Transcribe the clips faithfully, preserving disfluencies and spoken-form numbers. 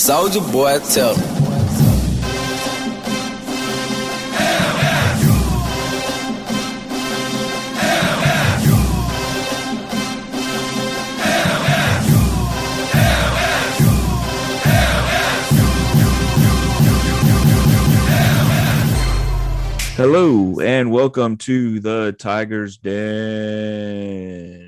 Soldier Boy, tell him. Hello and welcome to the Tigers Den.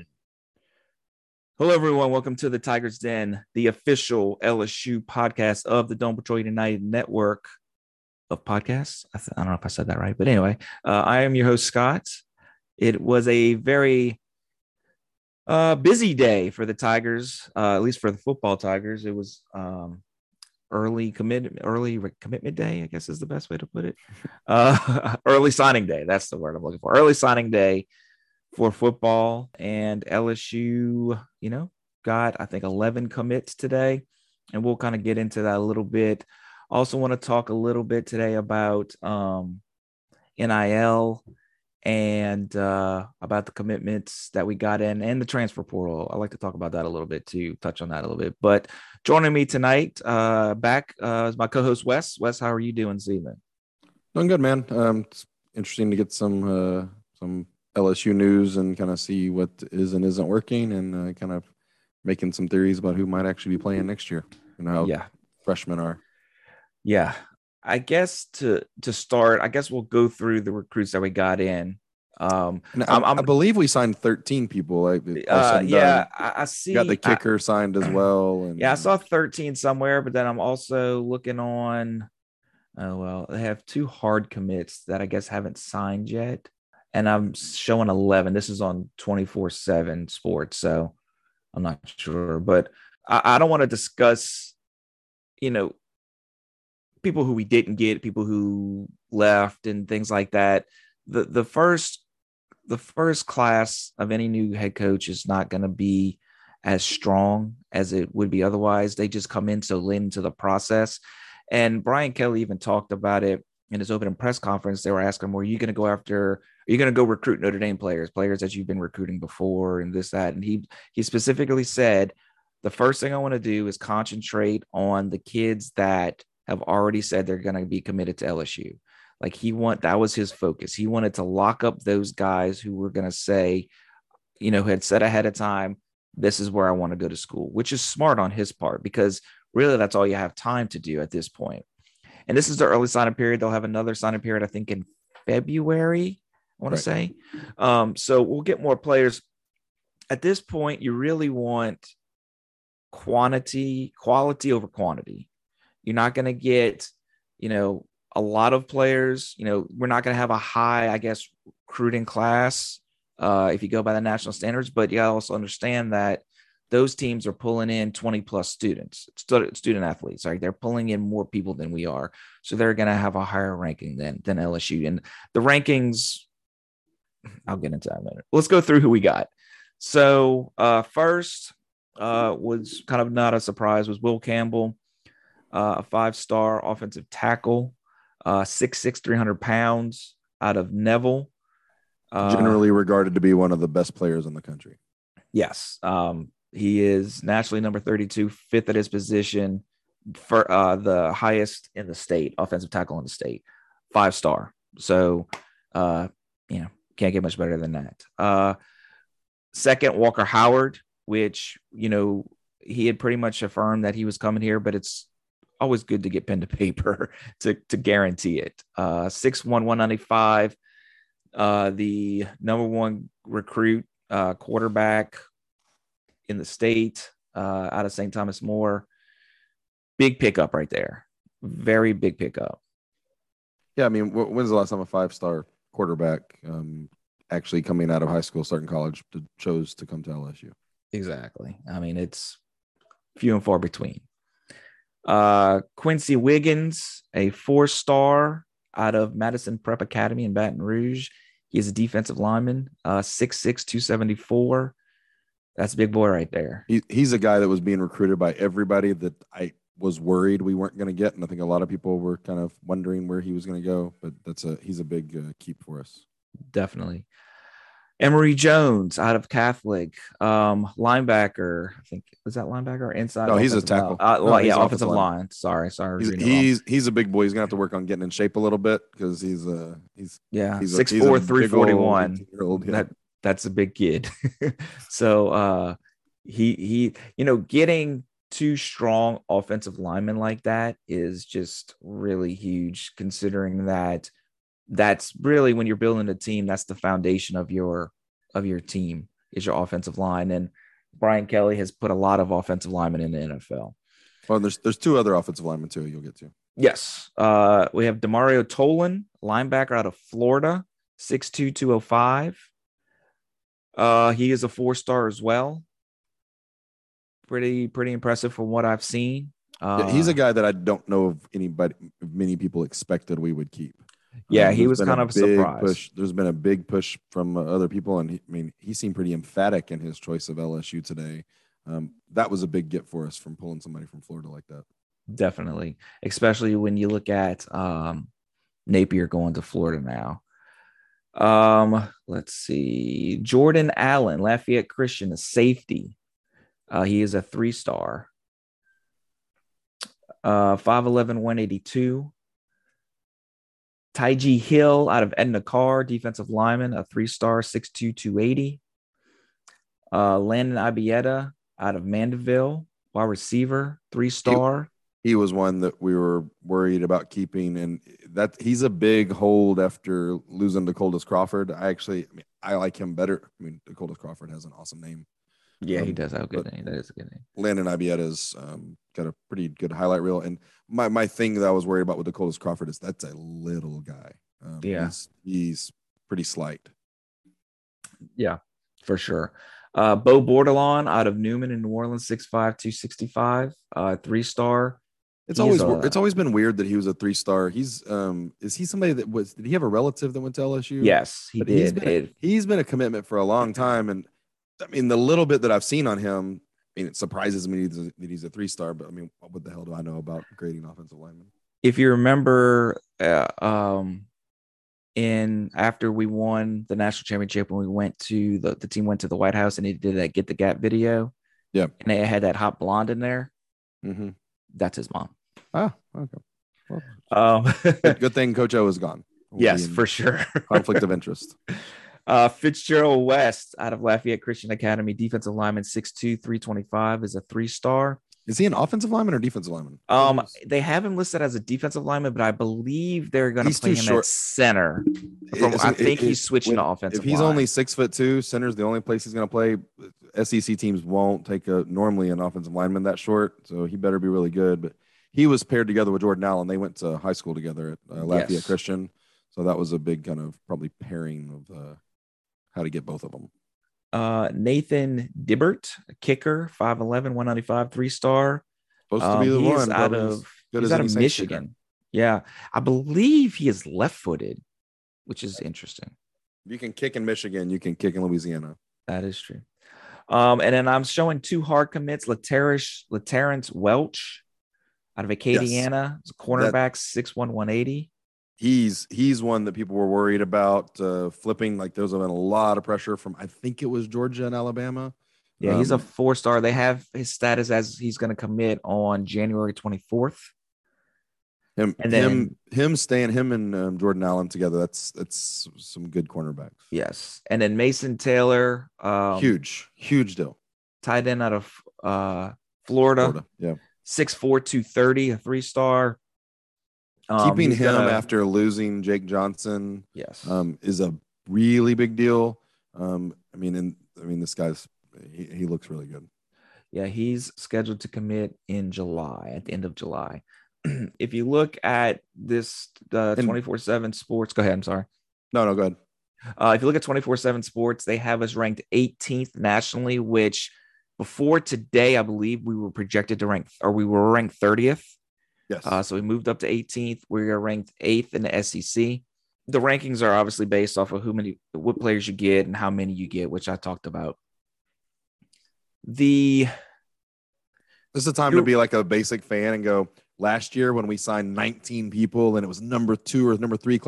Hello, everyone. Welcome to the Tigers Den, the official L S U podcast of the Dome Patrol United network of podcasts. I, th- I don't know if I said that right, but anyway, uh, I am your host, Scott. It was a very uh, busy day for the Tigers, uh, at least for the football Tigers. It was um, early commit, early commitment day, I guess is the best way to put it. Uh, early signing day. That's the word I'm looking for. Early signing day for football, and L S U, you know, got, I think, eleven commits today, and we'll kind of get into that a little bit. Also want to talk a little bit today about um, N I L and uh, about the commitments that we got in and the transfer portal. I like to talk about that a little bit too, touch on that a little bit. But joining me tonight, uh, back uh, is my co-host Wes. Wes, how are you doing this evening? Doing good, man. Um, it's interesting to get some uh, some L S U news and kind of see what is and isn't working, and uh, kind of making some theories about who might actually be playing next year and how yeah. freshmen are. Yeah. I guess to to start, I guess we'll go through the recruits that we got in. Um, and I, I'm, I'm, I believe we signed thirteen people. Like, uh, yeah, I, I see. Got the kicker I, signed as well. And yeah, I saw thirteen somewhere, but then I'm also looking on. Oh, well, they have two hard commits that I guess haven't signed yet. And I'm showing eleven. This is on twenty-four seven Sports, so I'm not sure. But I, I don't want to discuss, you know, people who we didn't get, people who left and things like that. The the first the first class of any new head coach is not going to be as strong as it would be otherwise. They just come in so late into the process. And Brian Kelly even talked about it in his opening press conference. They were asking him, were you going to go after, are you going to go recruit Notre Dame players, players that you've been recruiting before and this, that? And he, he specifically said, the first thing I want to do is concentrate on the kids that have already said they're going to be committed to L S U. Like he want, that was his focus. He wanted to lock up those guys who were going to say, you know, had said ahead of time, this is where I want to go to school, which is smart on his part because really that's all you have time to do at this point. And this is the early signing period. They'll have another signing period, I think, in February, I want right. to say. Um, so we'll get more players. At this point, you really want quantity, quality over quantity. You're not going to get, you know, a lot of players. You know, we're not going to have a high, I guess, recruiting class uh, if you go by the national standards. But you also understand that those teams are pulling in twenty plus students, student athletes. Right? They're pulling in more people than we are. So they're going to have a higher ranking than, than L S U. And the rankings, I'll get into that in a minute. Let's go through who we got. So uh, first uh, was kind of not a surprise, was Will Campbell, uh, a five-star offensive tackle, uh, six six, three hundred pounds out of Neville. Uh, Generally regarded to be one of the best players in the country. Yes. Um, He is nationally number thirty-two, fifth at his position, for uh, the highest in the state, offensive tackle in the state, five star. So, uh, you know, can't get much better than that. Uh, second, Walker Howard, which, you know, he had pretty much affirmed that he was coming here, but it's always good to get pen to paper to, to guarantee it. Uh, six one, one ninety-five, uh, the number one recruit, uh, quarterback in the state, uh, out of Saint Thomas More. Big pickup right there. Very big pickup. Yeah, I mean, when's the last time a five-star quarterback um, actually coming out of high school, starting college, to, chose to come to L S U? Exactly. I mean, it's few and far between. Uh, Quincy Wiggins, a four-star out of Madison Prep Academy in Baton Rouge. He's a defensive lineman, uh, six six, two seventy-four. That's a big boy right there. He, he's a guy that was being recruited by everybody that I was worried we weren't going to get, and I think a lot of people were kind of wondering where he was going to go. But that's a he's a big uh, keep for us. Definitely. Emory Jones out of Catholic, um, linebacker. I think was that linebacker or inside No, he's a offensive line? tackle. Uh, No, li- he's yeah, an offensive offensive lineman. line. Sorry, sorry, I was He's reading it wrong. he's he's a big boy. He's gonna have to work on getting in shape a little bit because he's uh he's Yeah, he's a six he's a four, three big forty old one. eighteen year old. Yeah. That that's a big kid. so uh, he he, you know, getting two strong offensive linemen like that is just really huge, considering that that's really when you're building a team, that's the foundation of your of your team is your offensive line. And Brian Kelly has put a lot of offensive linemen in the N F L. Well, there's there's two other offensive linemen too. You'll get to. Yes. Uh, we have Demario Tolan, linebacker out of Florida, six two, two oh five. Uh, he is a four-star as well. Pretty, pretty impressive from what I've seen. Uh, Yeah, he's a guy that I don't know if anybody, if many people expected we would keep. Yeah, Um, he there's was been kind a of a big surprise. push. There's been a big push from uh, other people, and he, I mean, he seemed pretty emphatic in his choice of L S U today. Um, that was a big get for us from pulling somebody from Florida like that. Definitely, especially when you look at um, Napier going to Florida now. Um, let's see. Jordan Allen, Lafayette Christian, a safety. Uh, he is a three-star. Uh, five eleven, one eighty-two. Taiji Hill out of Edna Carr, defensive lineman, a three-star, six two, two eighty. Uh, Landon Abieta out of Mandeville, wide receiver, three-star. He, he was one that we were worried about keeping, and that he's a big hold after losing to Coldest Crawford. I actually, I mean, I like him better. I mean, Coldest Crawford has an awesome name. Yeah, um, he does have a good name. That is a good name. Landon Ibieta's um, got a pretty good highlight reel. And my, my thing that I was worried about with Dakota's Crawford is that's a little guy. Um, yeah. He's, he's pretty slight. Yeah, for sure. Uh, Bo Bordelon out of Newman in New Orleans, six five, two sixty-five, uh, three-star. It's He's always a, it's always been weird that he was a three star. He's um is he somebody that was did he have a relative that went to L S U? Yes, he but did. He's been, it, a, he's been a commitment for a long time, and I mean the little bit that I've seen on him, I mean it surprises me that he's a three star. But I mean, what the hell do I know about grading offensive linemen? If you remember, uh, um, in after we won the national championship, when we went to the the team went to the White House and they did that Get the Gap video, yeah, and they had that hot blonde in there. Mm-hmm. That's his mom. Ah, okay. Well, um, good, good thing Coach O is gone. We'll yes, for sure. Conflict of interest. Uh, Fitzgerald West out of Lafayette Christian Academy, defensive lineman, six two, three twenty-five, is a three-star. Is he an offensive lineman or defensive lineman? Um, they have him listed as a defensive lineman, but I believe they're going to play him short. At center. From, I think it, he's switching when, to offensive. If he's line. only six foot two, center's the only place he's going to play. S E C teams won't take a normally an offensive lineman that short, so he better be really good. But he was paired together with Jordan Allen. They went to high school together at uh, Lafayette yes. Christian, so that was a big kind of probably pairing of uh, how to get both of them. Uh, Nathan Dibbert, a kicker, five eleven, one ninety-five, three-star. Supposed to be the um, one. Out of, he's out of Michigan. Kicker. Yeah. I believe he is left-footed, which is interesting. You can kick in Michigan. You can kick in Louisiana. That is true. Um, and then I'm showing two hard commits, Laterish, Laterrence Welch out of Acadiana, yes. cornerback, six one, one eighty. He's he's one that people were worried about uh, flipping. Like there's been a lot of pressure from, I think it was Georgia and Alabama. Yeah, he's um, a four-star. They have his status as he's going to commit on January twenty-fourth. Him, and then, him, him staying, him and um, Jordan Allen together. That's that's some good cornerbacks. Yes, and then Mason Taylor, um, huge, huge deal. Tight end out of uh, Florida. Florida, yeah, six four, two thirty, a three-star. Um, Keeping him gonna, after losing Jake Johnson, yes, um, is a really big deal. Um, I mean, and I mean, this guy's. He, he looks really good. Yeah, he's scheduled to commit in July, at the end of July. If you look at this uh, twenty-four seven Sports, go ahead. I'm sorry. No, no, go ahead. Uh, if you look at twenty-four seven Sports, they have us ranked eighteenth nationally, which before today, I believe we were projected to rank, or we were ranked thirtieth. Yes. Uh, so we moved up to eighteenth. We are ranked eighth in the S E C. The rankings are obviously based off of who many, what players you get and how many you get, which I talked about. The this is a time to be like a basic fan and go, last year when we signed nineteen people and it was number two or number three class,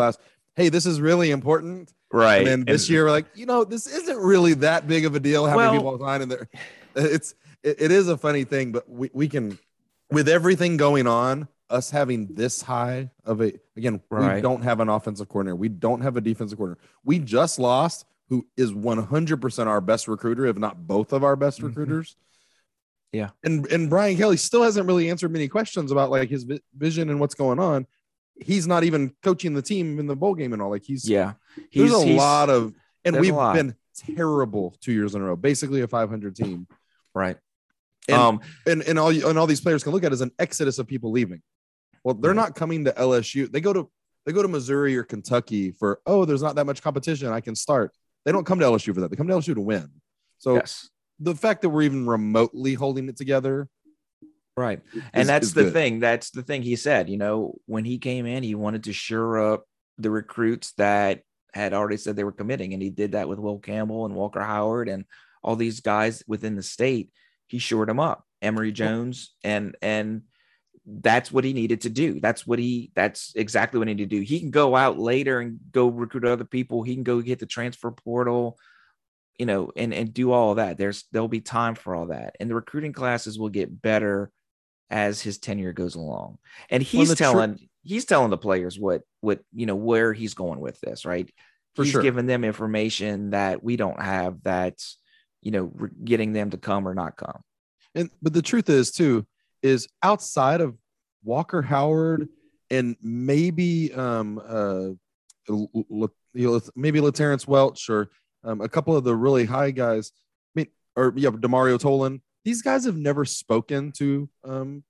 hey, this is really important. And Right. then this And year, we're like, you know, this isn't really that big of a deal. How many well, people are in there? It's it, it is a funny thing, but we, we can, with everything going on, us having this high of a again, we right. don't have an offensive coordinator. We don't have a defensive coordinator. We just lost who is one hundred percent our best recruiter, if not both of our best Mm-hmm. recruiters. Yeah. And and Brian Kelly still hasn't really answered many questions about like his vision and what's going on. He's not even coaching the team in the bowl game and all. Like he's Yeah. there's He's a he's lot of and there's a we've lot. been terrible two years in a row, basically a five hundred team. Right. And um and and all and all these players can look at as an exodus of people leaving. Well, they're right. not coming to L S U. They go to they go to Missouri or Kentucky for, oh, there's not that much competition. I can start. They don't come to L S U for that. They come to L S U to win. So Yes. the fact that we're even remotely holding it together. Right. And is, that's is the good. thing. That's the thing he said, you know, when he came in, he wanted to shore up the recruits that had already said they were committing. And he did that with Will Campbell and Walker Howard and all these guys within the state. He shored them up, Emory Jones. And, and that's what he needed to do. That's what he, that's exactly what he needed to do. He can go out later and go recruit other people. He can go get the transfer portal, you know, and, and do all of that. There's, there'll be time for all that. And the recruiting classes will get better as his tenure goes along. And he's Well, telling tr- he's telling the players what what you know where he's going with this, right? For He's sure. giving them information that we don't have, that's, you know, re- getting them to come or not come. And but the truth is too is outside of Walker Howard and maybe um uh you know, maybe LaTerrence Welch or um, a couple of the really high guys. I mean, or yeah, Demario Tolan. These guys have never spoken to um,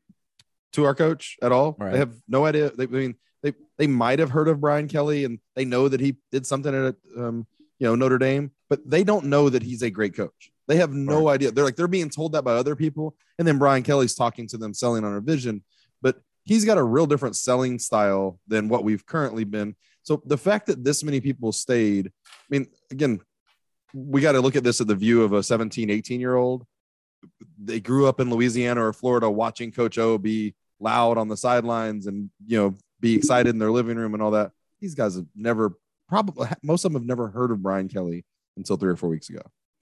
to our coach at all. Right. They have no idea. They, I mean, they they might have heard of Brian Kelly and they know that he did something at um, you know Notre Dame, but they don't know that he's a great coach. They have no Right. idea. They're like they're being told that by other people, and then Brian Kelly's talking to them, selling on a vision. But he's got a real different selling style than what we've currently been. So the fact that this many people stayed, I mean, again, we got to look at this at the view of a seventeen, eighteen year old. They grew up in Louisiana or Florida watching Coach O be loud on the sidelines and, you know, be excited in their living room and all that. These guys have never, probably most of them have never heard of Brian Kelly until three or four weeks ago.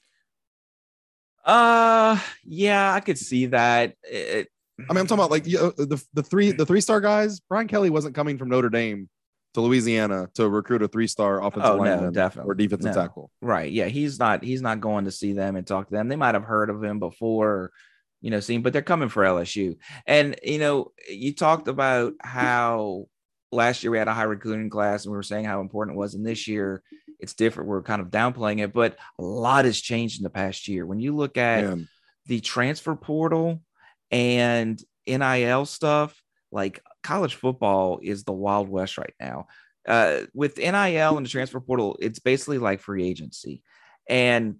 Uh, yeah, I could see that. It, I mean, I'm talking about like you know, the the three the three star guys. Brian Kelly wasn't coming from Notre Dame to Louisiana to recruit a three star offensive oh no, lineman definitely or defensive no. tackle. Right. Yeah, he's not he's not going to see them and talk to them. They might have heard of him before, you know, seen, but they're coming for L S U. And you know, you talked about how last year we had a high recruiting class and we were saying how important it was. And this year it's different. We're kind of downplaying it, but a lot has changed in the past year. When you look at Man. the transfer portal and N I L stuff, like college football is the Wild West right now. Uh, with N I L and the transfer portal, it's basically like free agency. And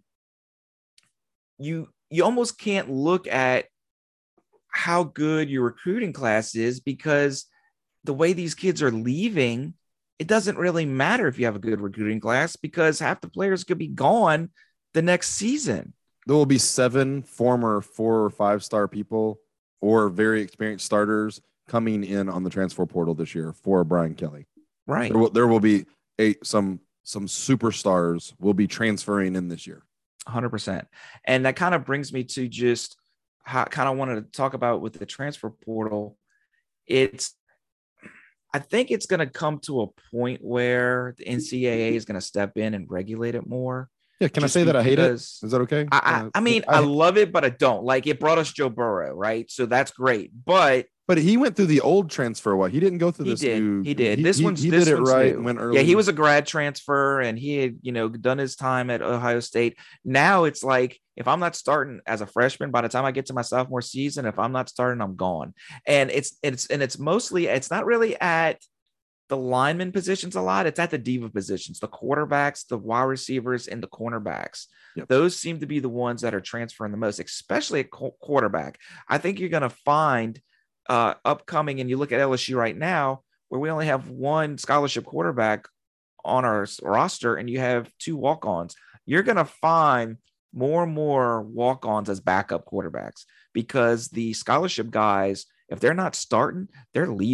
you you almost can't look at how good your recruiting class is because the way these kids are leaving, it doesn't really matter if you have a good recruiting class because half the players could be gone the next season. There will be seven former four or five star people or very experienced starters coming in on the transfer portal this year for Brian Kelly. Right. There will, there will be a some some superstars will be transferring in this year. one hundred percent. And that kind of brings me to just how kind of wanted to talk about with the transfer portal. It's I think it's going to come to a point where the N C double A is going to step in and regulate it more. Yeah, can I say that I hate it? Is that okay? I, I, Uh, I mean, I, I love it, but I don't. Like, it brought us Joe Burrow, right? So that's great. But but he went through the old transfer. What he didn't go through he this did. new. He did. He, this he, one's he this did it one's right new. and went early. Yeah, he was a grad transfer, and he had, you know, done his time at Ohio State. Now it's like, if I'm not starting as a freshman, by the time I get to my sophomore season, if I'm not starting, I'm gone. And it's it's and it's mostly it's not really at the lineman positions a lot. It's at the diva positions, the quarterbacks, the wide receivers, and the cornerbacks. Yep. Those seem to be the ones that are transferring the most, especially at quarterback. I think you're going to find uh, upcoming, and you look at L S U right now, where we only have one scholarship quarterback on our roster, and you have two walk-ons. You're going to find more and more walk-ons as backup quarterbacks because the scholarship guys, if they're not starting, they're leaving.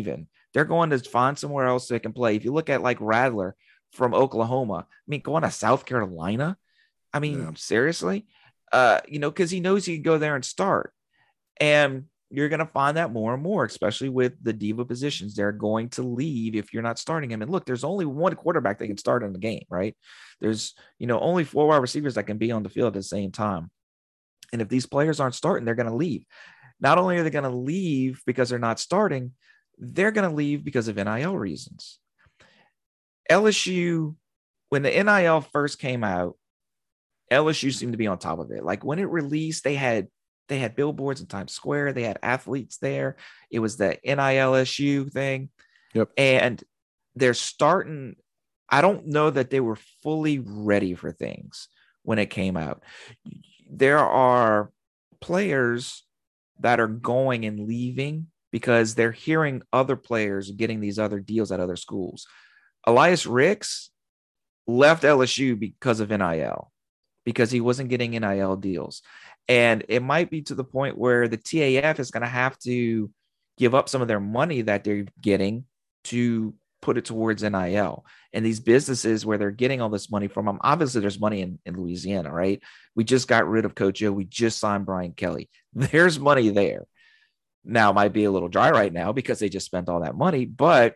They're going to find somewhere else they can play. If you look at like Radler from Oklahoma, I mean, going to South Carolina. I mean, Yeah. seriously, uh, you know, because he knows he can go there and start. And you're going to find that more and more, especially with the diva positions. They're going to leave if you're not starting him. And look, there's only one quarterback that can start in the game, right? There's, you know, only four wide receivers that can be on the field at the same time. And if these players aren't starting, they're going to leave. Not only are they going to leave because they're not starting, they're going to leave because of N I L reasons. L S U, when the N I L first came out, L S U seemed to be on top of it. Like when it released, they had they had billboards in Times Square. They had athletes there. It was the N I L S U thing. Yep. And they're starting. I don't know that they were fully ready for things when it came out. There are players that are going and leaving because they're hearing other players getting these other deals at other schools. Elias Ricks left L S U because of N I L, because he wasn't getting N I L deals. And it might be to the point where the T A F is going to have to give up some of their money that they're getting to put it towards N I L. And these businesses where they're getting all this money from them, obviously there's money in, in Louisiana, right? We just got rid of Coach O. We just signed Brian Kelly. There's money there. Now, it might be a little dry right now because they just spent all that money, but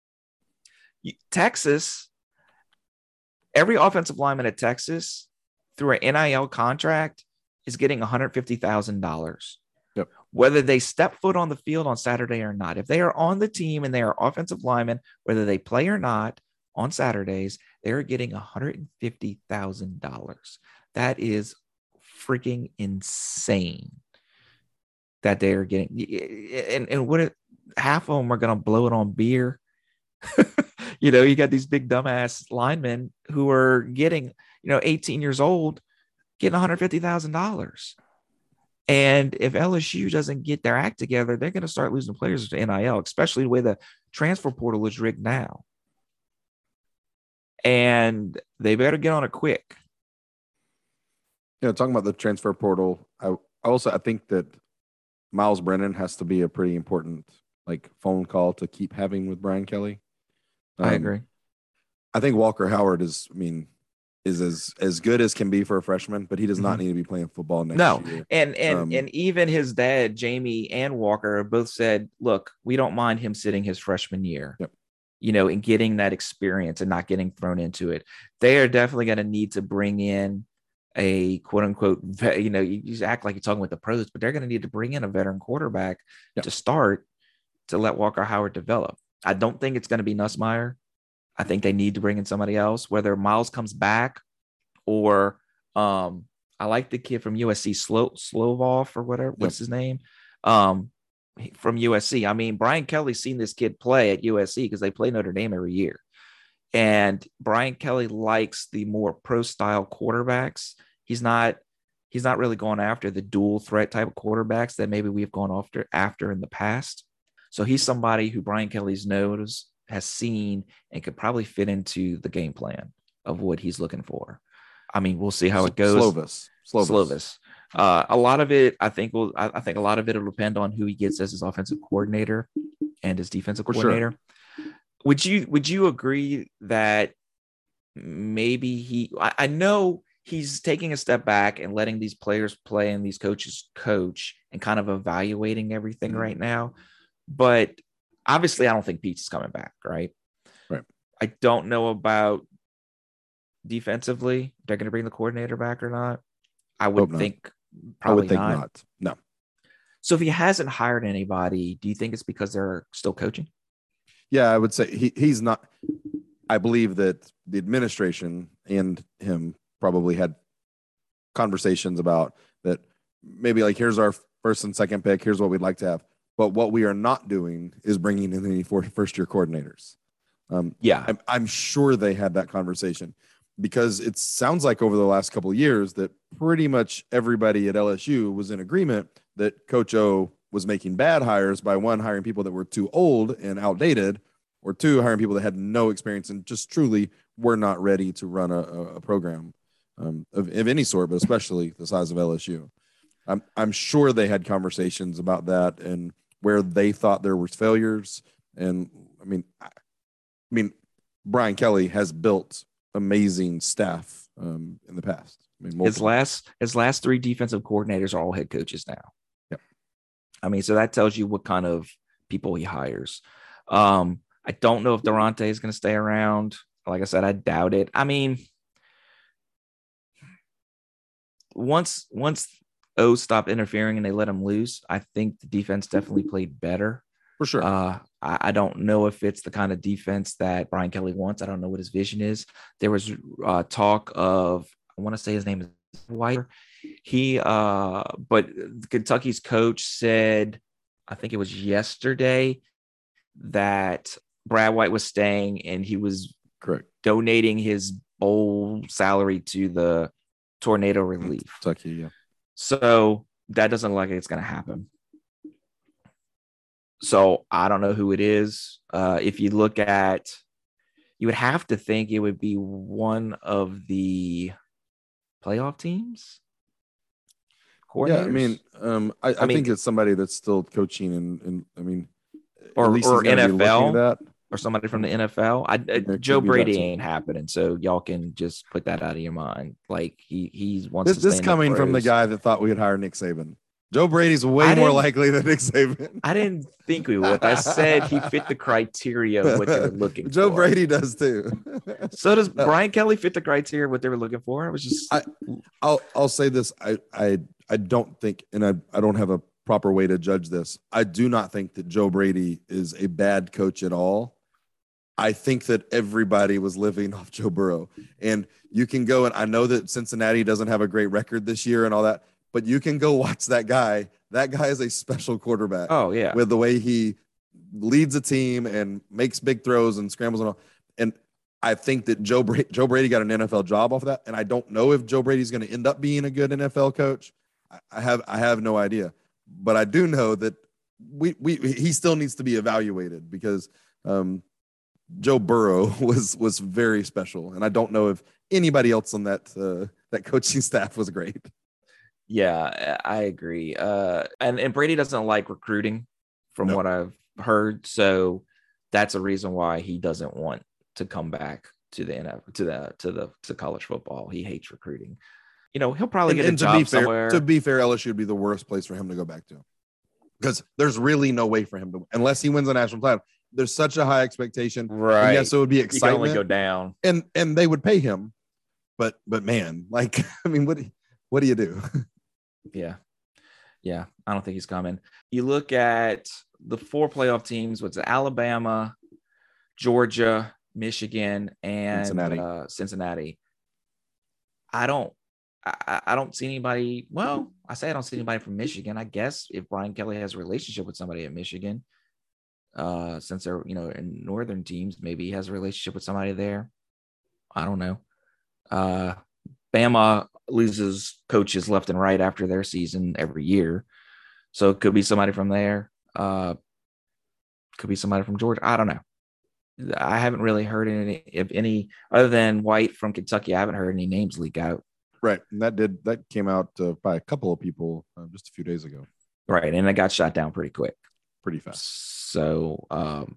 Texas, every offensive lineman at Texas through an N I L contract is getting one hundred fifty thousand dollars. Yep. Whether they step foot on the field on Saturday or not. If they are on the team and they are offensive linemen, whether they play or not on Saturdays, they're getting one hundred fifty thousand dollars. That is freaking insane that they are getting. And, and what it, half of them are going to blow it on beer. You know, you got these big dumbass linemen who are getting, you know, eighteen years old, getting one hundred fifty thousand dollars. And if L S U doesn't get their act together, they're going to start losing players to N I L, especially the way the transfer portal is rigged now. And they better get on it quick. You know, talking about the transfer portal, I also I think that Miles Brennan has to be a pretty important like phone call to keep having with Brian Kelly. Um, I agree. I think Walker Howard is, I mean, is as as good as can be for a freshman, but he does not mm-hmm. need to be playing football next no. year. And and um, and even his dad, Jamie and Walker, both said, look, we don't mind him sitting his freshman year. Yep. You know, and getting that experience and not getting thrown into it. They are definitely going to need to bring in a quote unquote, you know, you, you act like you're talking with the pros, but they're going to need to bring in a veteran quarterback yep. to start to let Walker Howard develop. I don't think it's going to be Nussmeier. I think they need to bring in somebody else, whether Miles comes back or um, I like the kid from U S C, Slo- Slovov or whatever. What's yep. his name? Um, from U S C. I mean, Brian Kelly's seen this kid play at U S C because they play Notre Dame every year. And Brian Kelly likes the more pro style quarterbacks. He's not, he's not really going after the dual threat type of quarterbacks that maybe we've gone after after in the past. So he's somebody who Brian Kelly's knows, has seen, and could probably fit into the game plan of what he's looking for. I mean, we'll see how it goes. Slovis. Slovis. Slovis. Uh, a lot of it, I think, will. I, I think a lot of it will depend on who he gets as his offensive coordinator and his defensive for coordinator. Sure. Would you Would you agree that maybe he? I, I know he's taking a step back and letting these players play and these coaches coach and kind of evaluating everything mm-hmm. right now. But obviously, I don't think Pete's coming back, right? Right. I don't know about defensively. They're going to bring the coordinator back or not. I would think probably I would think not. not. No. So if he hasn't hired anybody, do you think it's because they're still coaching? Yeah, I would say he he's not. I believe that the administration and him probably had conversations about that. Maybe like, here's our first and second pick. Here's what we'd like to have. But what we are not doing is bringing in any first year coordinators. Um, yeah, I'm, I'm sure they had that conversation because it sounds like over the last couple of years that pretty much everybody at L S U was in agreement that Coach O was making bad hires by one, hiring people that were too old and outdated, or two, hiring people that had no experience and just truly were not ready to run a, a program um, of, of any sort, but especially the size of L S U. I'm, I'm sure they had conversations about that and where they thought there was failures And I mean, I, I mean, Brian Kelly has built amazing staff um, in the past. I mean, his multiple. last his last three defensive coordinators are all head coaches now. Yep. I mean, so that tells you what kind of people he hires. Um, I don't know if Durante is going to stay around. Like I said, I doubt it. I mean, once once O stopped interfering and they let him loose, I think the defense definitely played better. For sure. Uh, I, I don't know if it's the kind of defense that Brian Kelly wants. I don't know what his vision is. There was uh, talk of, I want to say his name is White. He, uh, but Kentucky's coach said, I think it was yesterday, that Brad White was staying and he was correct donating his bowl salary to the tornado relief. Kentucky, yeah. So that doesn't look like it's going to happen. So I don't know who it is. Uh, if you look at, you would have to think it would be one of the playoff teams. Yeah, I mean, um, I, I, I mean, think it's somebody that's still coaching, and, and I mean, or, at least or N F L, that. or somebody from the N F L. I, I Joe Brady ain't happening, so y'all can just put that out of your mind. Like he he wants this, to. This coming from the guy that thought we would hire Nick Saban. Joe Brady's way more likely than Nick Saban. I didn't think we would. I said he fit the criteria of what they were looking Joe for. Joe Brady does too. So does no. Brian Kelly fit the criteria of what they were looking for? It was just. I, I'll I'll say this. I I I don't think, and I I don't have a proper way to judge this. I do not think that Joe Brady is a bad coach at all. I think that everybody was living off Joe Burrow, and you can go, and I know that Cincinnati doesn't have a great record this year and all that. But you can go watch that guy. That guy is a special quarterback. Oh, yeah. With the way he leads a team and makes big throws and scrambles and all. And I think that Joe Brady, Joe Brady got an N F L job off of that. And I don't know if Joe Brady's going to end up being a good N F L coach. I have I have no idea. But I do know that we we he still needs to be evaluated because um, Joe Burrow was was very special. And I don't know if anybody else on that uh, that coaching staff was great. Yeah, I agree. Uh, and, and Brady doesn't like recruiting from no. what I've heard. So that's a reason why he doesn't want to come back to the N F L, to the to the to college football. He hates recruiting. You know, he'll probably and, get and a to job be fair, somewhere. To be fair, L S U would be the worst place for him to go back to. Because there's really no way for him to, unless he wins a national title. There's such a high expectation. Right. And yes, it would be excitement. You can only go down. And and they would pay him. But but man, like, I mean, what what do you do? Yeah. Yeah. I don't think he's coming. You look at the four playoff teams, what's it, Alabama, Georgia, Michigan, and Cincinnati. Uh, Cincinnati. I don't I, I don't see anybody. Well, I say I don't see anybody from Michigan. I guess if Brian Kelly has a relationship with somebody at Michigan, uh, since they're, you know, in northern teams, maybe he has a relationship with somebody there. I don't know. Uh, Bama loses coaches left and right after their season every year. So it could be somebody from there. Uh, could be somebody from Georgia. I don't know. I haven't really heard any, if any, other than White from Kentucky, I haven't heard any names leak out. Right. And that did, that came out uh, by a couple of people uh, just a few days ago. Right. And it got shot down pretty quick. Pretty fast. So, um,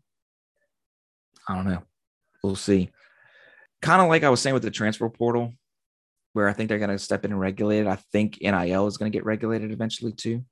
I don't know. We'll see. Kind of like I was saying with the transfer portal, where I think they're going to step in and regulate it. I think N I L is going to get regulated eventually too.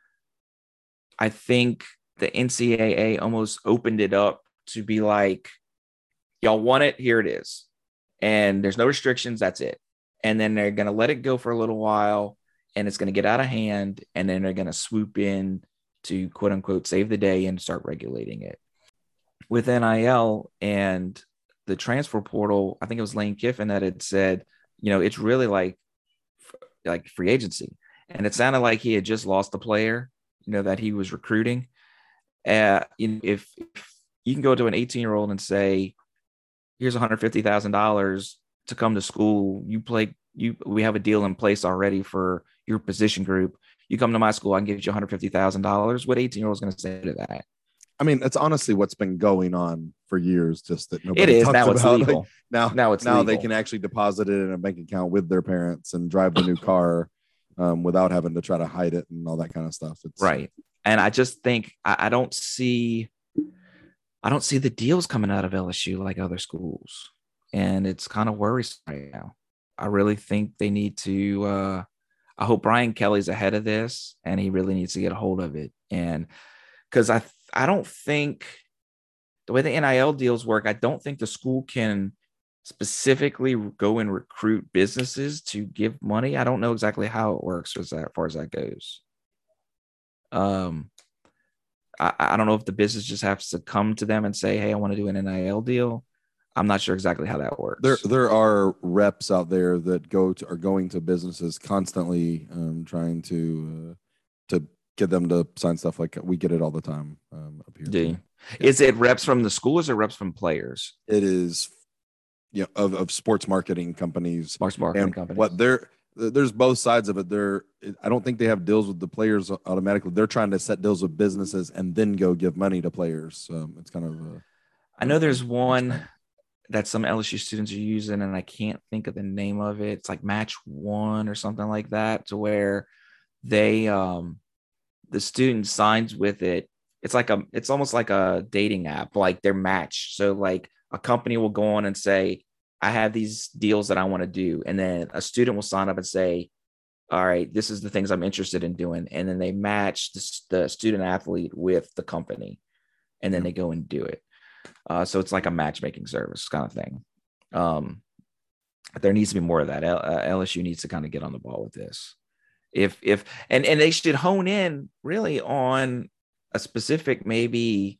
I think the N C double A almost opened it up to be like, y'all want it, here it is. And there's no restrictions, that's it. And then they're going to let it go for a little while, and it's going to get out of hand, and then they're going to swoop in to quote unquote save the day and start regulating it. With N I L and the transfer portal, I think it was Lane Kiffin that had said, you know, it's really like like free agency. And it sounded like he had just lost a player, you know, that he was recruiting. Uh, you know, if, if you can go to an eighteen-year-old and say, here's one hundred fifty thousand dollars to come to school. You play, you we have a deal in place already for your position group. You come to my school, I can give you one hundred fifty thousand dollars. What eighteen-year-old is going to say to that? I mean, that's honestly what's been going on for years, just that nobody it is. talks now about. It's legal. Like, now, now it's now legal. They can actually deposit it in a bank account with their parents and drive the new car um, without having to try to hide it and all that kind of stuff. It's right. And I just think I, I don't see, I don't see the deals coming out of L S U like other schools. And it's kind of worrisome right now. I really think they need to uh I hope Brian Kelly's ahead of this and he really needs to get a hold of it. And because I I don't think the way the N I L deals work, I don't think the school can specifically go and recruit businesses to give money. I don't know exactly how it works as far as that goes. Um, I, I don't know if the business just has to come to them and say, "Hey, I want to do an N I L deal." I'm not sure exactly how that works. There, there are reps out there that go to are going to businesses constantly, um, trying to uh, to get them to sign stuff. Like we get it all the time um, up here. Do you? Yeah. Is it reps from the schools or reps from players? It is, you know, of, of sports marketing companies. Sports marketing companies. What they're there's both sides of it. They're I don't think they have deals with the players automatically. They're trying to set deals with businesses and then go give money to players. Um, it's kind of. A, I know there's one that some L S U students are using, and I can't think of the name of it. It's like Match One or something like that, to where they um the student signs with it. It's like a it's almost like a dating app, like they're matched. So like a company will go on and say, I have these deals that I want to do. And then a student will sign up and say, all right, this is the things I'm interested in doing. And then they match the, the student athlete with the company, and then they go and do it. Uh, so it's like a matchmaking service kind of thing. Um, but there needs to be more of that. L- uh, L S U needs to kind of get on the ball with this. If, if, and, and they should hone in really on a specific, maybe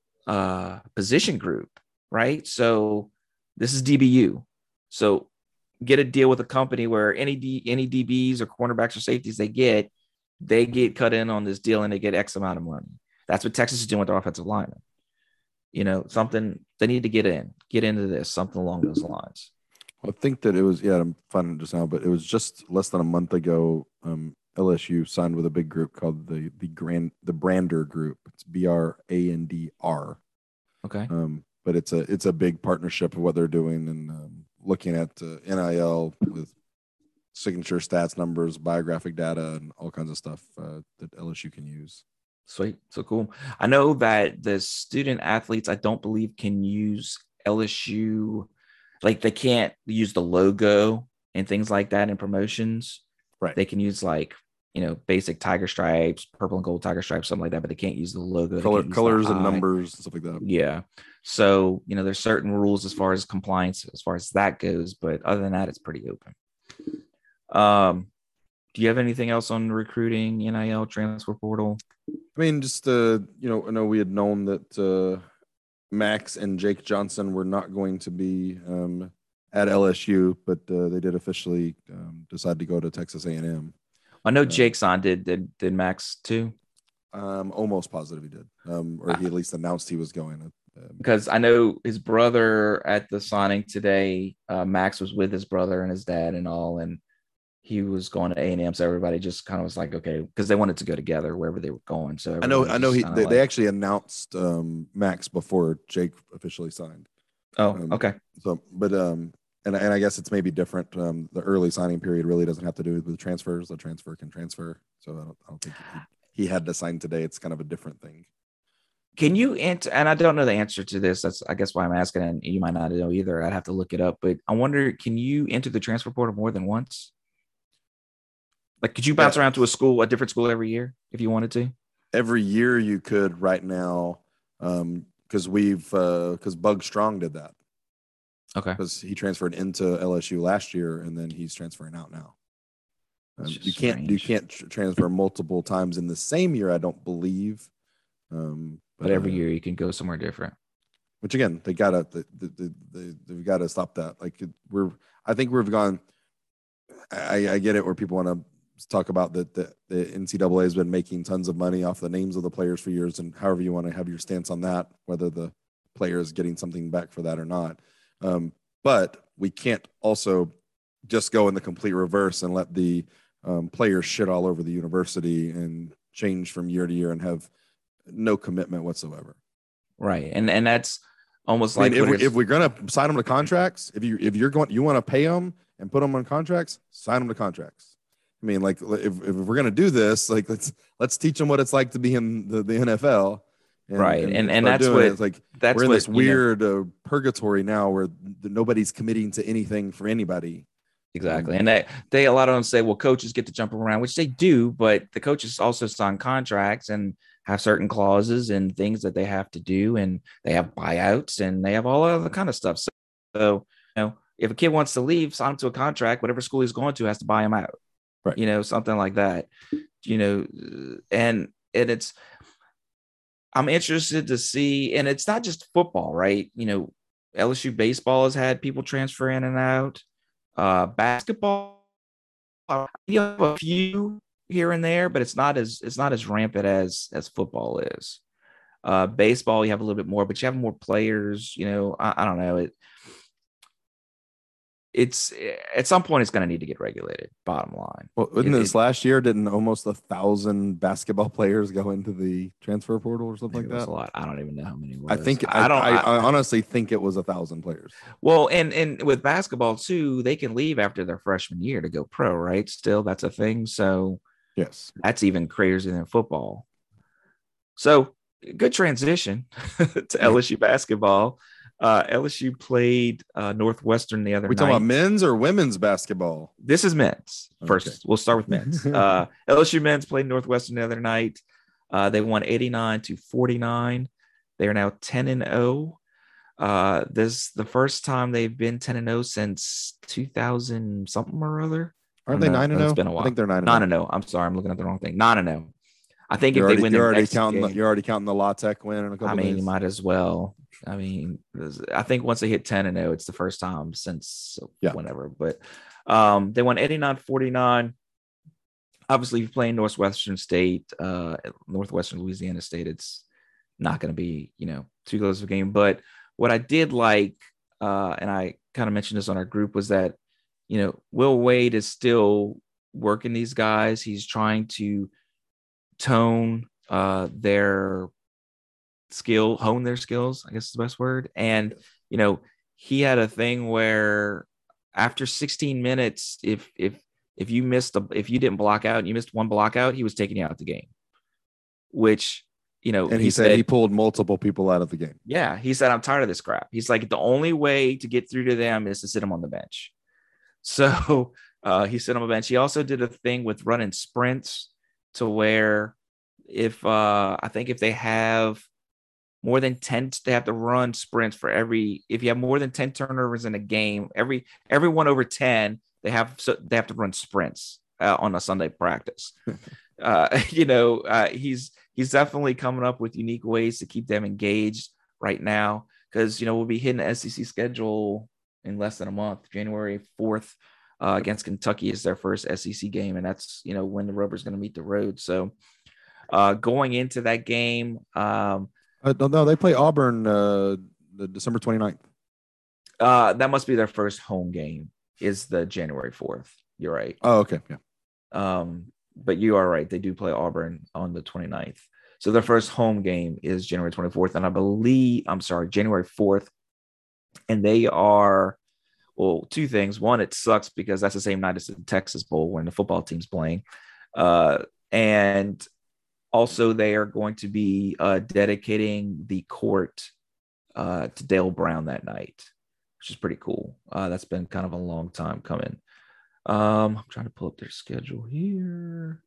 uh, position group, right? So this is D B U. So get a deal with a company where any D, any D Bs or cornerbacks or safeties they get, they get cut in on this deal and they get X amount of money. That's what Texas is doing with their offensive linemen. You know, something they need to get in, get into this, something along those lines. I think that it was, yeah, I'm finding it just now, but it was just less than a month ago. Um, L S U signed with a big group called the the Grand the Brander Group. It's B R A N D R. Okay. Um, but it's a it's a big partnership of what they're doing and um, looking at uh, N I L with signature stats, numbers, biographic data, and all kinds of stuff uh, that L S U can use. Sweet. So cool. I know that the student athletes, I don't believe, can use L S U. Like they can't use the logo and things like that in promotions. Right. They can use like, you know, basic tiger stripes, purple and gold tiger stripes, something like that, but they can't use the logo. Color, colors and numbers and stuff like that. Yeah. So, you know, there's certain rules as far as compliance, as far as that goes. But other than that, it's pretty open. Um, do you have anything else on recruiting, N I L, transfer portal? I mean, just, uh, you know, I know we had known that uh, Max and Jake Johnson were not going to be um, at L S U, but uh, they did officially um, decide to go to Texas A and M. I know Jake's on. Did did did Max too? Um, almost positive he did, um, or he at least announced he was going. Um, because I know his brother at the signing today. Uh, Max was with his brother and his dad and all, and he was going to A and M. So everybody just kind of was like, okay, because they wanted to go together wherever they were going. So I know, I know he they, like, they actually announced um, Max before Jake officially signed. Oh, um, okay. So, but um, and and I guess it's maybe different. Um, the early signing period really doesn't have to do with transfers. The transfer can transfer. So I don't, I don't think he, he had to sign today. It's kind of a different thing. Can you answer? And I don't know the answer to this. That's I guess why I'm asking, and you might not know either. I'd have to look it up. But I wonder, can you enter the transfer portal more than once? Like, could you bounce yeah. around to a school, a different school every year if you wanted to? Every year you could right now, um, because we've because uh, Bug Strong did that. Okay. Because he transferred into L S U last year, and then he's transferring out now. Um, you can't strange. you can't tr- transfer multiple times in the same year, I don't believe. Um, but, but every uh, year you can go somewhere different. Which again, they gotta they, they, they, they've got to stop that. Like we're, I think we've gone. I, I get it where people want to talk about that the, the N C double A has been making tons of money off the names of the players for years, and however you want to have your stance on that, whether the player is getting something back for that or not. Um, but we can't also just go in the complete reverse and let the um, players shit all over the university and change from year to year and have no commitment whatsoever. Right, and and that's almost I like mean, if, we, if we're gonna sign them to contracts, if you if you're going, you want to pay them and put them on contracts, sign them to contracts. I mean, like if, if we're gonna do this, like let's let's teach them what it's like to be in the, the N F L And, right. and, And and and start that's doing what it. It's like that's we're in what this you know, weird uh, purgatory now where th- nobody's committing to anything for anybody. exactly. Um, And they, they a lot of them say, well, coaches get to jump around, which they do, but the coaches also sign contracts and have certain clauses and things that they have to do, and they have buyouts and they have all other kind of stuff. So, so you know, if a kid wants to leave, sign him to a contract, whatever school he's going to has to buy him out. Right. You know, something like that. You know, and and it's I'm interested to see, and it's not just football, right? You know, L S U baseball has had people transfer in and out. Uh, basketball, uh, you have a few here and there, but it's not as it's not as rampant as as football is. Uh, baseball, you have a little bit more, but you have more players. You know, I, I don't know. It it's at some point it's going to need to get regulated. Bottom line, well, wasn't it, this it, last year? Didn't almost a thousand basketball players go into the transfer portal or something like it was that? a lot. I don't even know how many it I was. think I, I don't. I, I, I honestly think it was a thousand players. Well, and and with basketball too, they can leave after their freshman year to go pro, right? Still, that's a thing. So Yes. that's even crazier than football. So good transition to L S U basketball. Uh, L S U played uh, Northwestern the other We night. talking about men's or women's basketball? This is men's. First, Okay. we'll start with men's. Uh, L S U men's played Northwestern the other night. Uh, they won eighty-nine to forty-nine. They are now ten and oh. Uh, this is the first time they've been ten and oh since two thousand something or other. Aren't they nine and It's oh? been a I while. think they're nine and nine oh. and oh. I'm sorry, I'm looking at the wrong thing. nine and oh. I think You're if already, they win you're their already next counting. game, The, you're already counting the La Tech win in a couple I mean, days. you might as well. I mean, I think once they hit ten and oh, it's the first time since Yeah. whenever. But um, they won eighty-nine forty-nine. Obviously, if you're playing Northwestern State, uh, Northwestern Louisiana State, it's not going to be, you know, too close of a game. But what I did like, uh, and I kind of mentioned this on our group, was that, you know, Will Wade is still working these guys. He's trying to tone uh, their skill, hone their skills, I guess is the best word. And, you know, he had a thing where after sixteen minutes, if, if, if you missed a, if you didn't block out and you missed one block out, he was taking you out the game, which, you know, and he, he said, said he pulled multiple people out of the game. Yeah. He said, I'm tired of this crap. He's like, the only way to get through to them is to sit them on the bench. So uh, he sit on the bench. He also did a thing with running sprints to where if uh, I think if they have more than ten, they have to run sprints for every, if you have more than ten turnovers in a game, every, every one over ten, they have, so they have to run sprints uh, on a Sunday practice. uh, you know, uh, he's, he's definitely coming up with unique ways to keep them engaged right now. Cause, you know, we'll be hitting the S E C schedule in less than a month. January fourth uh, against Kentucky is their first S E C game. And that's, you know, when the rubber's going to meet the road. So uh, going into that game, um, Uh, no, no, they play Auburn uh, the December twenty-ninth. Uh, that must be their first home game, is the January fourth. You're right. Oh, okay. Yeah. Um, but you are right. They do play Auburn on the twenty-ninth. So their first home game is January twenty-fourth. And I believe, I'm sorry, January fourth. And they are, well, two things. One, it sucks because that's the same night as the Texas Bowl when the football team's playing. Uh, and also, they are going to be uh, dedicating the court uh, to Dale Brown that night, which is pretty cool. Uh, that's been kind of a long time coming. Um, I'm trying to pull up their schedule here.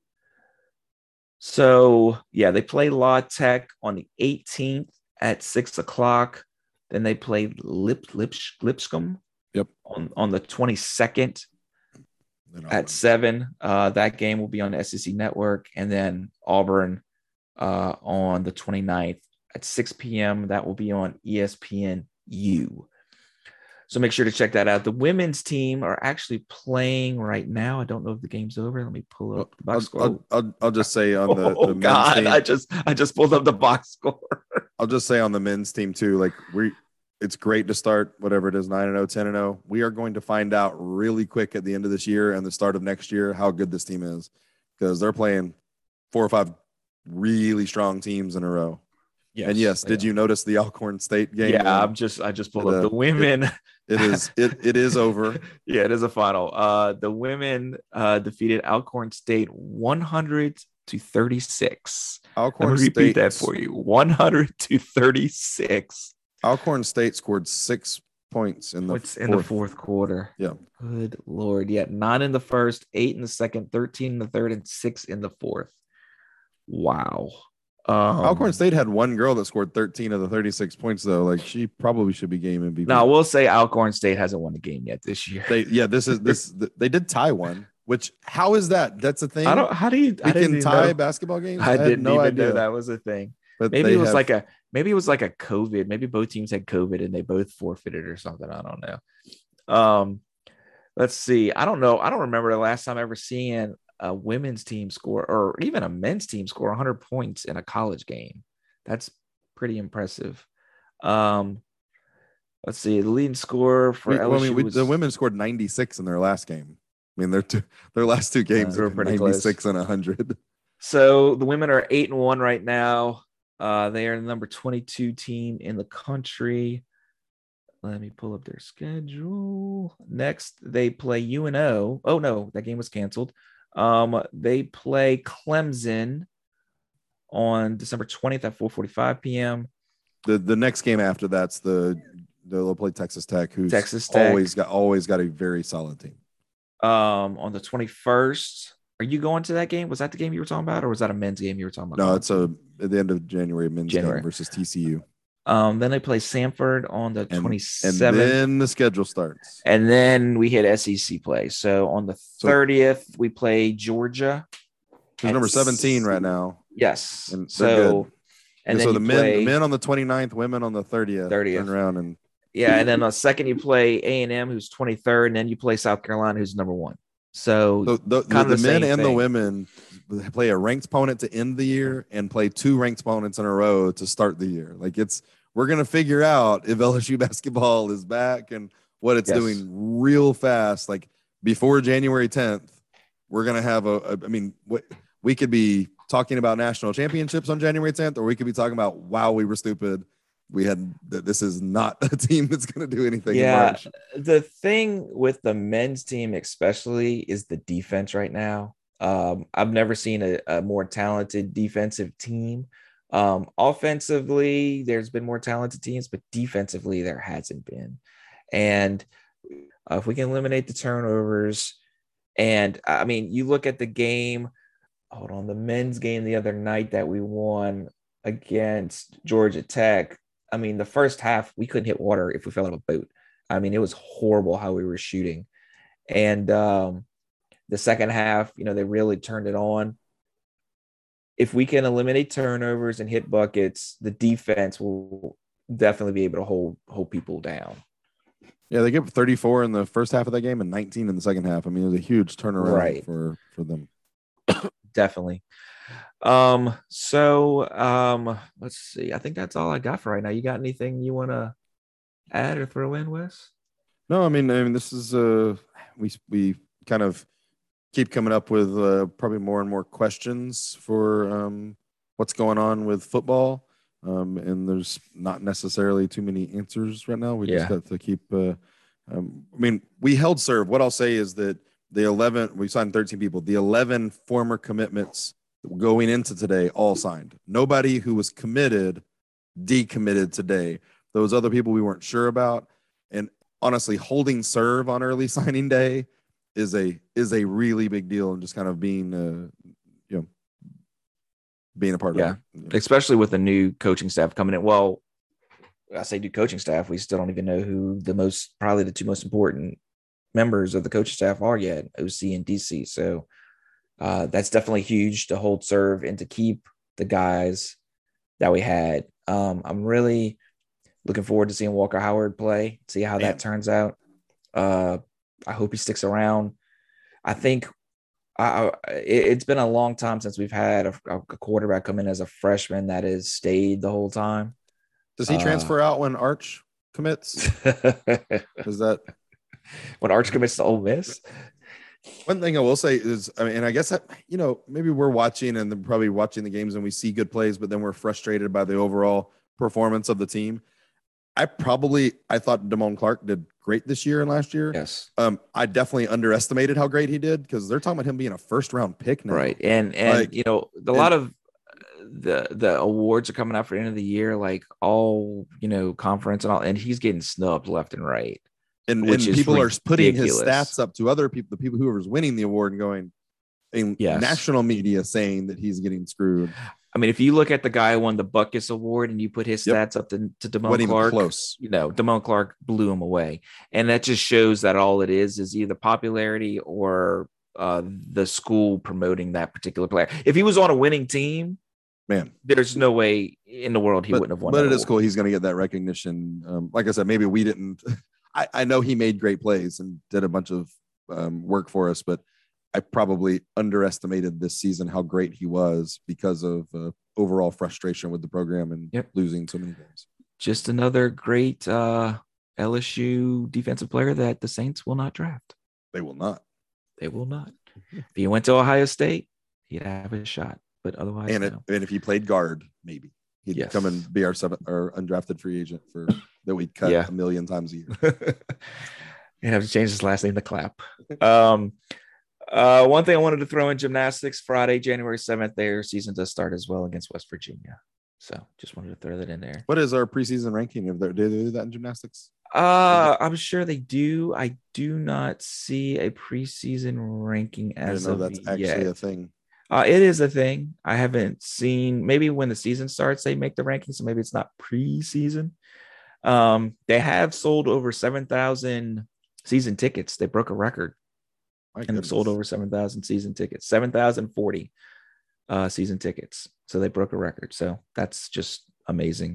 So, yeah, they play La Tech on the eighteenth at six o'clock. Then they play Lip, Lip, Lipscomb yep. on, on the twenty-second at seven. Uh, that game will be on the S E C Network. And then Auburn uh, on the twenty-ninth at six p.m. That will be on E S P N U. So make sure to check that out. The women's team are actually playing right now. I don't know if the game's over. Let me pull up the box I'll, score. I'll, I'll, I'll just say on the, oh, the men's God, team. I just I just pulled up the box score. I'll just say on the men's team too, like we it's great to start whatever it is, nine and oh, ten and oh. We are going to find out really quick at the end of this year and the start of next year how good this team is, because they're playing four or five really strong teams in a row. Yes, and yes, did you notice the Alcorn State game? Yeah, I'm just I just pulled the, up the women. It, it is it it is over. Yeah, it is a final. Uh, the women uh defeated Alcorn State one hundred to thirty-six. Alcorn Let me repeat State, that for you. one hundred to thirty-six. Alcorn State scored six points in the What's fourth. in the fourth quarter? Yeah. Good Lord. Yeah. Nine in the first, eight in the second, thirteen in the third, and six in the fourth. Wow. Um, Alcorn State had one girl that scored thirteen of the thirty-six points, though. Like, she probably should be game M V P. Now, I will say Alcorn State hasn't won a game yet this year. They, yeah, this is this. They did tie one, which, how is that? That's a thing. I don't, how do you, We I can tie know. basketball games? I, I, had didn't no even idea know that was a thing. But Maybe it was have, like a, maybe it was like a COVID. Maybe both teams had COVID and they both forfeited or something. I don't know. Um, let's see. I don't know. I don't remember the last time ever seeing a women's team score or even a men's team score one hundred points in a college game. That's pretty impressive. Um, let's see. The leading scorer for we, L S U well, I mean, we, was, the women scored ninety-six in their last game. I mean, their two, their last two games Yeah, are they were pretty ninety-six and one hundred. So the women are eight and one right now. Uh, they are the number twenty-two team in the country. Let me pull up their schedule. Next, they play U N O. Oh no, that game was canceled. Um, they play Clemson on December twentieth at four forty-five p.m. The the next game after that's the they'll play Texas Tech, who's Texas Tech. always got always got a very solid team. Um, on the twenty-first. Are you going to that game? Was that the game you were talking about, or was that a men's game you were talking about? No, it's a at the end of January men's January. game versus T C U. Um, then they play Samford on the And, twenty-seventh. and then the schedule starts. And then we hit S E C play. So on the So- thirtieth, we play Georgia. Who's at number seventeen s- right now. Yes. And they're so, good. and then so you the men, play, the men on the twenty-ninth, women on the thirtieth, thirtieth. turn around and yeah. And then on the second, you play A and M, who's twenty-third, and then you play South Carolina, who's number one. So, so the, kind the, of the the men same and the thing. women play a ranked opponent to end the year and play two ranked opponents in a row to start the year. Like it's we're gonna figure out if L S U basketball is back and what it's Yes. doing real fast. Like before January tenth, we're gonna have a. a I mean, what we could be talking about national championships on January tenth, or we could be talking about wow, we were stupid. We had that. This is not a team that's going to do anything. Yeah. In March. The thing with the men's team, especially, is the defense right now. Um, I've never seen a, a more talented defensive team. Um, offensively, there's been more talented teams, but defensively, there hasn't been. And uh, if we can eliminate the turnovers, and I mean, you look at the game, hold on, the men's game the other night that we won against Georgia Tech. I mean, the first half, we couldn't hit water if we fell out of a boat. I mean, it was horrible how we were shooting. And um, the second half, you know, they really turned it on. If we can eliminate turnovers and hit buckets, the defense will definitely be able to hold hold people down. Yeah, they gave thirty-four in the first half of that game and nineteen in the second half. I mean, it was a huge turnaround Right. for for them. Definitely. Um, so um, let's see. I think that's all I got for right now. You got anything you want to add or throw in, Wes? No, I mean, I mean, this is uh, we we kind of keep coming up with uh, probably more and more questions for um, what's going on with football, um, and there's not necessarily too many answers right now. We just Yeah. have to keep. Uh, um, I mean, we held serve. What I'll say is that the eleven we signed thirteen people. The eleven former commitments going into today all signed. Nobody who was committed decommitted today. Those other people we weren't sure about, and honestly, holding serve on early signing day is a is a really big deal, and just kind of being uh, you know being a part Yeah. of it. You know. Especially with the new coaching staff coming in. Well, I say new coaching staff. We still don't even know who the most, probably the two most important members of the coaching staff are yet, O C and D C. So uh, that's definitely huge to hold serve and to keep the guys that we had. Um, I'm really looking forward to seeing Walker Howard play, see how Man. that turns out. Uh, I hope he sticks around. I think I, I, it, it's been a long time since we've had a, a quarterback come in as a freshman that has stayed the whole time. Does he Uh, transfer out when Arch commits? Is that when Arch commits to Ole Miss? one thing I will say is, I mean, and I guess that, you know, maybe we're watching and then probably watching the games and we see good plays, but then we're frustrated by the overall performance of the team. I probably, I thought Damone Clark did great this year and last year. Yes. Um, I definitely underestimated how great he did because they're talking about him being a first round pick now. Right. And, and like, you know, a lot of the the awards are coming out for the end of the year, like all, you know, conference and all, and he's getting snubbed left and right. And, which and is people ridiculous. are putting his stats up to other people, the people who are winning the award and going, in yes. national media saying that he's getting screwed. I mean, if you look at the guy who won the Buckus Award and you put his yep. stats up to, to Damone Clark, close. you know, Damone Clark blew him away. And that just shows that all it is is either popularity or uh, the school promoting that particular player. If he was on a winning team, man, there's no way in the world he but, wouldn't have won. But that it is award. cool. He's going to get that recognition. Um, like I said, maybe we didn't. I, I know he made great plays and did a bunch of um, work for us, but I probably underestimated this season how great he was because of uh, overall frustration with the program and yep. losing so many games. Just another great uh, L S U defensive player that the Saints will not draft. They will not. They will not. If he went to Ohio State, he'd have a shot. But otherwise, and, it, no. and if he played guard, maybe he'd yes. come and be our seven, our undrafted free agent for that we'd cut yeah. a million times a year. He'd have to change his last name to Clapp. Um, uh, one thing I wanted to throw in gymnastics: Friday, January seventh, their season does start as well against West Virginia. So just wanted to throw that in there. What is our preseason ranking? If they do they do that in gymnastics? Uh, I'm sure they do. I do not see a preseason ranking as I know of that's yet. actually a thing. Uh, it is a thing. I haven't seen. Maybe when the season starts, they make the rankings. So maybe it's not preseason. Um, they have sold over seven thousand season tickets. They broke a record. My and they've sold over seven thousand season tickets, seven thousand forty uh, season tickets. So they broke a record. So that's just amazing.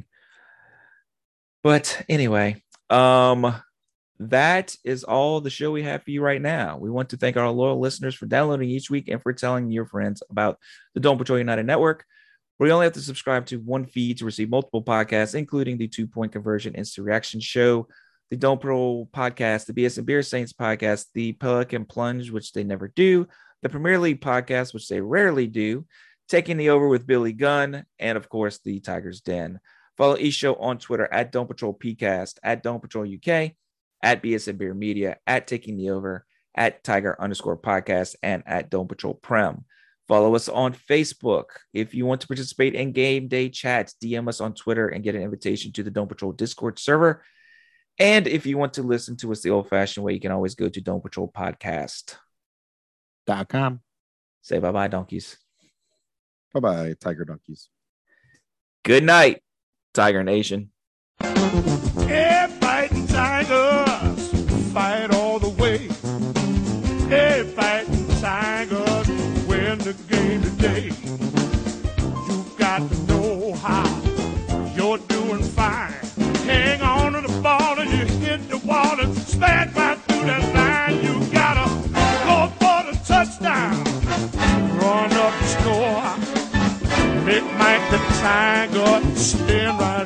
But anyway, um, that is all the show we have for you right now. We want to thank our loyal listeners for downloading each week and for telling your friends about the Dome Patrol United Network, where you only have to subscribe to one feed to receive multiple podcasts, including the Two Point Conversion Instant Reaction Show, the Dome Patrol podcast, the B S and Beer Saints podcast, the Pelican Plunge, which they never do, the Premier League podcast, which they rarely do, Taking the Over with Billy Gunn, and of course, the Tiger's Den. Follow each show on Twitter at Dome Patrol PCast, at Dome Patrol U K, at B S and Beer Media, at Taking the Over, at Tiger underscore podcast, and at Dome Patrol Prem. Follow us on Facebook. If you want to participate in game day chats, D M us on Twitter and get an invitation to the Dome Patrol Discord server. And if you want to listen to us the old-fashioned way, you can always go to Dome Patrol Podcast dot com. Say bye-bye, donkeys. Bye-bye, Tiger Donkeys. Good night, Tiger Nation. Hey, fighting Tigers, fight all the way. Hey, fighting Tigers, win the game today. You got to know how you're doing fine. Hang on to the ball and you hit the wall and smash right through that line. You gotta go for the touchdown, run up the score, make Mike the Tiger stand right.